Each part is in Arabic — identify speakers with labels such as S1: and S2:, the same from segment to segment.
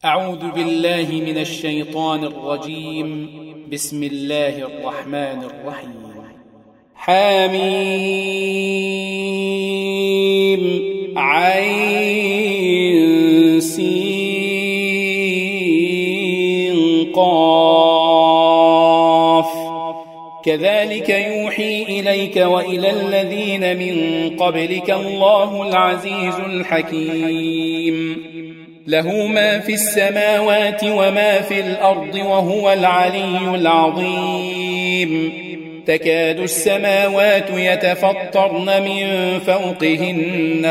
S1: أعوذ بالله من الشيطان الرجيم. بسم الله الرحمن الرحيم. حميم عين سين قاف كذلك يوحي إليك وإلى الذين من قبلك الله العزيز الحكيم. له ما في السماوات وما في الأرض وهو العلي العظيم. تكاد السماوات يتفطرن من فوقهن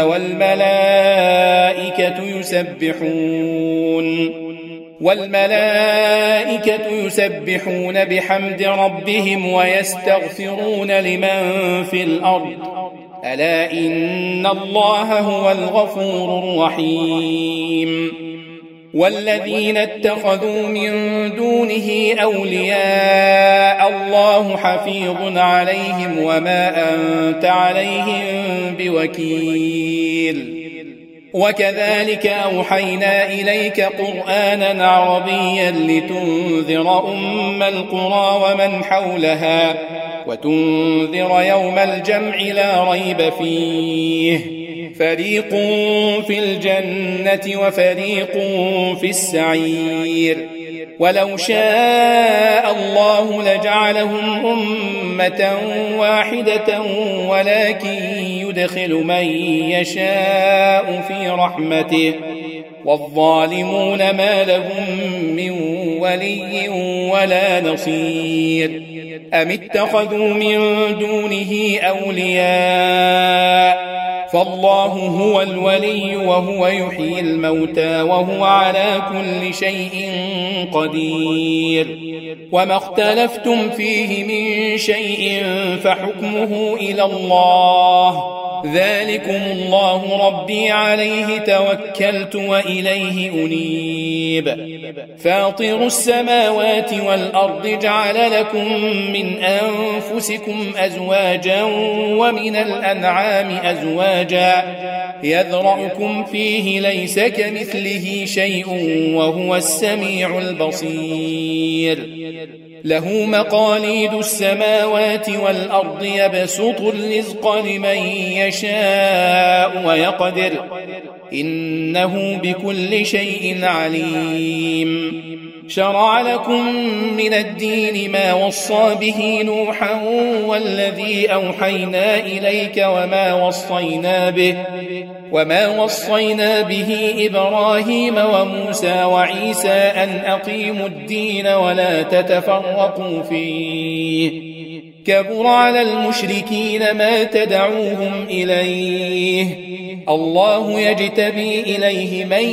S1: والملائكة يسبحون بحمد ربهم ويستغفرون لمن في الأرض ألا إن الله هو الغفور الرحيم. والذين اتخذوا من دونه أولياء الله حفيظ عليهم وما أنت عليهم بوكيل. وكذلك أوحينا إليك قرآنا عربيا لتنذر أم القرى ومن حولها وتنذر يوم الجمع لا ريب فيه فريق في الجنة وفريق في السعير. ولو شاء الله لجعلهم أمة واحدة ولكن يدخل من يشاء في رحمته والظالمون ما لهم من ولي ولا نصير. أم اتخذوا من دونه أولياء فالله هو الولي وهو يحيي الموتى وهو على كل شيء قدير. وما اختلفتم فيه من شيء فحكمه إلى الله ذلكم الله ربي عليه توكلت وإليه أنيب. فاطر السماوات والأرض جعل لكم من أنفسكم أزواجا ومن الأنعام أزواجا يذرأكم فيه ليس كمثله شيء وهو السميع البصير. له مقاليد السماوات والأرض يبسط الرزق لمن يشاء ويقدر إنه بكل شيء عليم. شرع لكم من الدين ما وصى به نوحا والذي أوحينا إليك وما وصينا به إبراهيم وموسى وعيسى أن أقيموا الدين ولا تتفرقوا فيه كبر على المشركين ما تدعوهم إليه الله يجتبي إليه من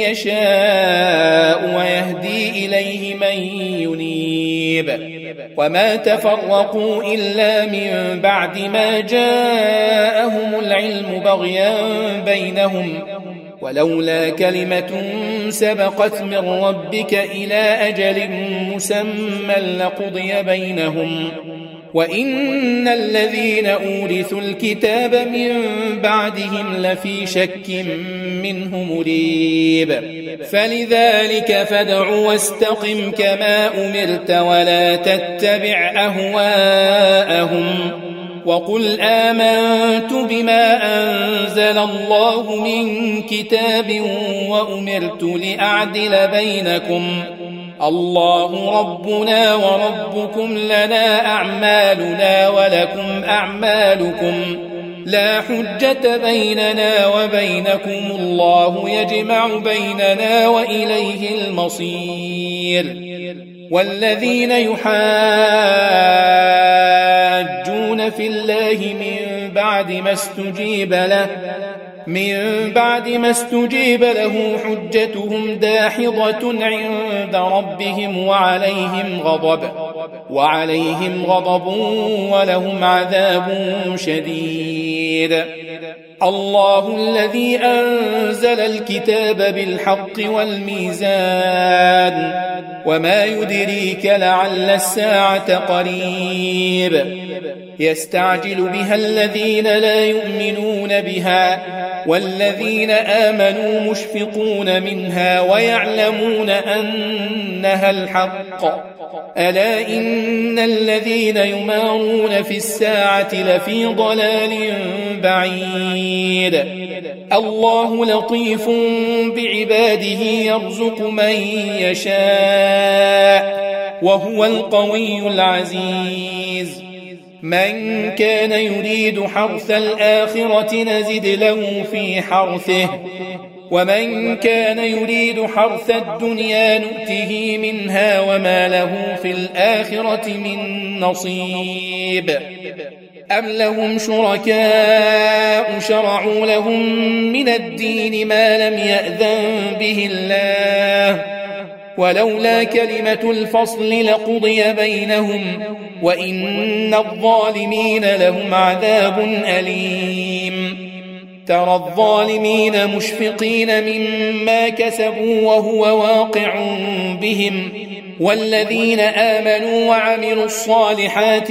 S1: يشاء ويهدي إليه من ينيب. وما تفرقوا إلا من بعد ما جاءهم العلم بغيا بينهم ولولا كلمة سبقت من ربك إلى أجل مسمى لقضي بينهم وإن الذين أورثوا الكتاب من بعدهم لفي شك منه مريب. فلذلك فادع واستقم كما أمرت ولا تتبع أهواءهم وقل آمنت بما أنزل الله من كتاب وأمرت لأعدل بينكم الله ربنا وربكم لنا أعمالنا ولكم أعمالكم لا حجة بيننا وبينكم الله يجمع بيننا وإليه المصير. والذين يحاجون في الله من بعد ما استجيب له حجتهم داحضة عند ربهم وعليهم غضب ولهم عذاب شديد. الله الذي أنزل الكتاب بالحق والميزان وما يدريك لعل الساعة قريب. يستعجل بها الذين لا يؤمنون بها والذين آمنوا مشفقون منها ويعلمون أنها الحق ألا إن الذين يمارون في الساعة لفي ضلال بعيد الله لطيف بعباده يرزق من يشاء وهو القوي العزيز من كان يريد حرث الآخرة نزد له في حرثه ومن كان يريد حرث الدنيا نؤته منها وما له في الآخرة من نصيب أم لهم شركاء شرعوا لهم من الدين ما لم يأذن به الله ولولا كلمة الفصل لقضي بينهم وإن الظالمين لهم عذاب أليم ترى الظالمين مشفقين مما كسبوا وهو واقع بهم والذين آمنوا وعملوا الصالحات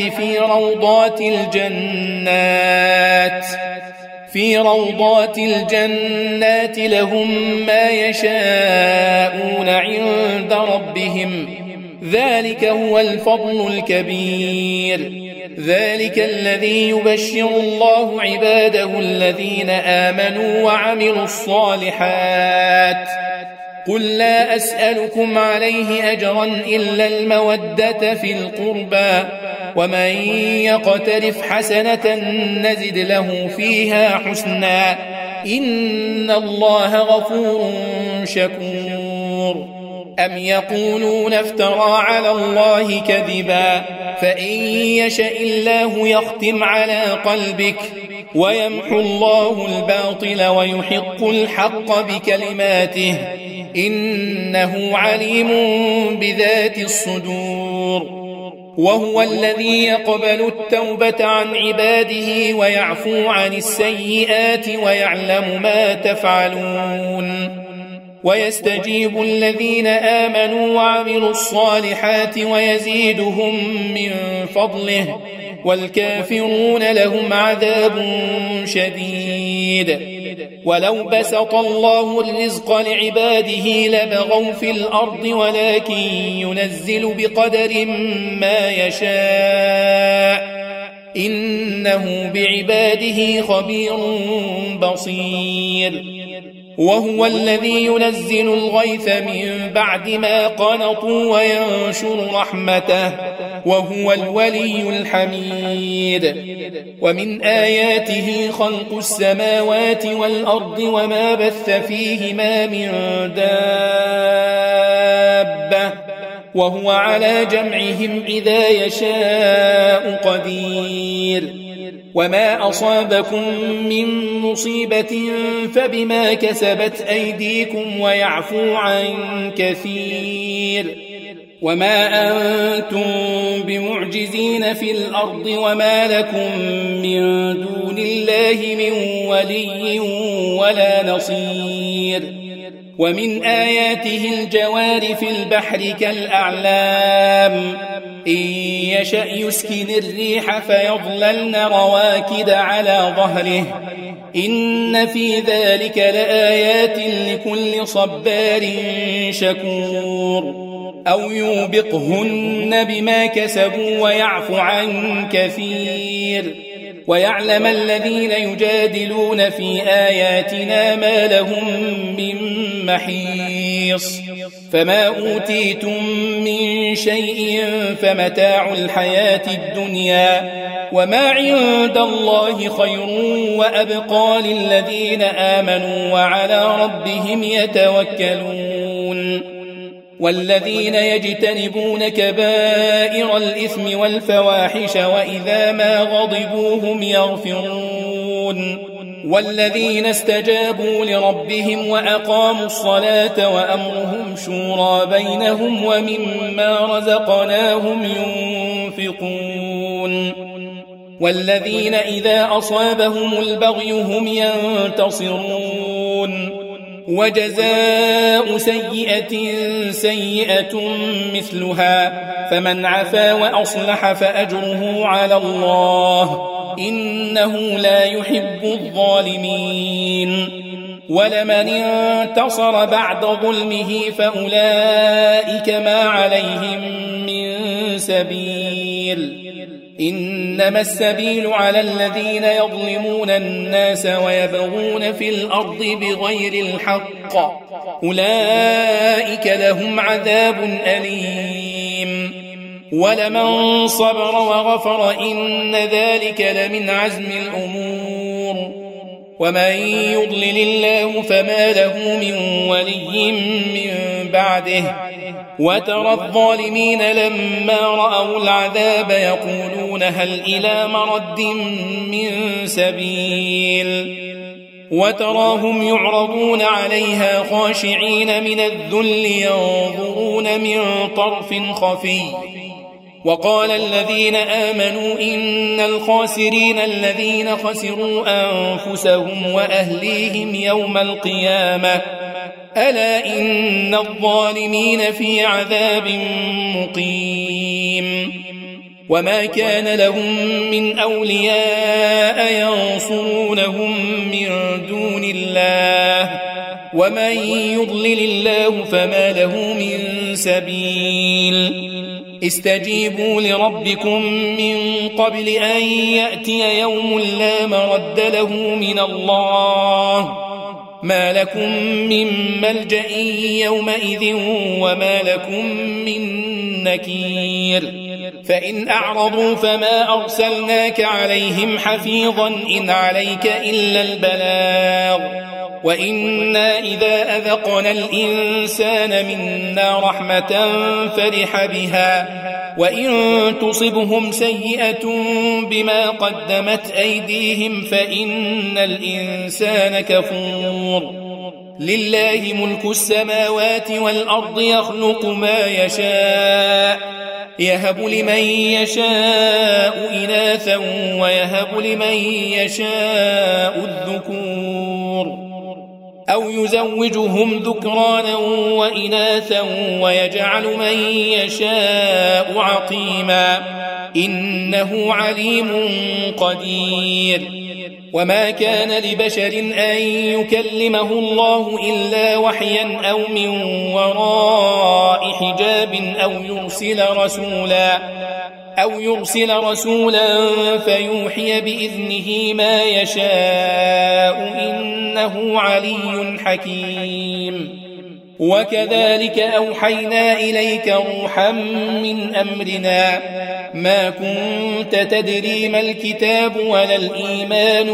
S1: في روضات الجنات لهم ما يشاءون عند ربهم ذلك هو الفضل الكبير ذلك الذي يبشر الله عباده الذين آمنوا وعملوا الصالحات قل لا أسألكم عليه أجرا إلا المودة في القربى ومن يقترف حسنة نزد له فيها حسنا إن الله غفور شكور أم يقولون افترى على الله كذبا فإن يشاء الله يختم على قلبك ويمحو الله الباطل ويحق الحق بكلماته إنه عليم بذات الصدور وهو الذي يقبل التوبة عن عباده ويعفو عن السيئات ويعلم ما تفعلون ويستجيب الذين آمنوا وعملوا الصالحات ويزيدهم من فضله والكافرون لهم عذاب شديد ولو بسط الله الرزق لعباده لبغوا في الأرض ولكن ينزل بقدر ما يشاء إنه بعباده خبير بصير وهو الذي ينزل الغيث من بعد ما قنطوا وينشر رحمته وهو الولي الحميد ومن آياته خلق السماوات والأرض وما بث فيهما من دابة وهو على جمعهم إذا يشاء قدير وما أصابكم من مصيبة فبما كسبت أيديكم ويعفو عن كثير وما أنتم بمعجزين في الأرض وما لكم من دون الله من ولي ولا نصير ومن آياته الجوار في البحر كالأعلام إن يشأ يسكن الريح فيظللن رواكد على ظهره إن في ذلك لآيات لكل صبار شكور أو يوبقهن بما كسبوا ويعفو عن كثير ويعلم الذين يجادلون في آياتنا ما لهم من محيص فما أوتيتم من شيء فمتاع الحياة الدنيا وما عند الله خير وأبقى للذين آمنوا وعلى ربهم يتوكلون والذين يجتنبون كبائر الإثم والفواحش وإذا ما غضبوا هم يغفرون والذين استجابوا لربهم وأقاموا الصلاة وأمرهم شورى بينهم ومما رزقناهم ينفقون والذين إذا أصابهم البغي هم ينتصرون وجزاء سيئة سيئة مثلها فمن عفا وأصلح فأجره على الله إنه لا يحب الظالمين ولمن انتصر بعد ظلمه فأولئك ما عليهم من سبيل إنما السبيل على الذين يظلمون الناس ويبغون في الأرض بغير الحق أولئك لهم عذاب أليم ولمن صبر وغفر إن ذلك لمن عزم الأمور ومن يضلل الله فما له من ولي من بعده وترى الظالمين لما رأوا العذاب يقولون هل إلى مرد من سبيل وتراهم يعرضون عليها خاشعين من الذل ينظرون من طرف خفي وقال الذين آمنوا إن الخاسرين الذين خسروا أنفسهم وأهليهم يوم القيامة ألا إن الظالمين في عذاب مقيم وما كان لهم من أولياء ينصرونهم من دون الله ومن يضلل الله فما له من سبيل استجيبوا لربكم من قبل أن يأتي يوم لا مرد له من الله ما لكم من ملجأ يومئذ وما لكم من نكير فإن أعرضوا فما أرسلناك عليهم حفيظا إن عليك إلا البلاغ وإنا إذا أذقنا الإنسان منا رحمة فرح بها وإن تصبهم سيئة بما قدمت أيديهم فإن الإنسان كفور لله ملك السماوات والأرض يخلق ما يشاء يهب لمن يشاء إناثا ويهب لمن يشاء الذكور أو يزوجهم ذكرانا وإناثا ويجعل من يشاء عقيما إنه عليم قدير وما كان لبشر أن يكلمه الله إلا وحيا أو من وراء حجاب أو يرسل رسولا فيوحي بإذنه ما يشاء إنه علي حكيم وكذلك أوحينا إليك روحا من أمرنا ما كنت تدري ما الكتاب ولا الإيمان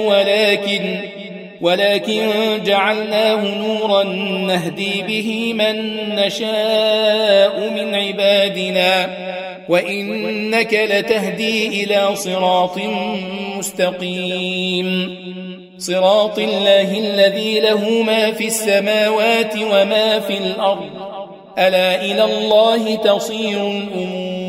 S1: ولكن جعلناه نورا نهدي به من نشاء من عبادنا وإنك لتهدي إلى صراط مستقيم صراط الله الذي له ما في السماوات وما في الأرض ألا إلى الله تصير الأمور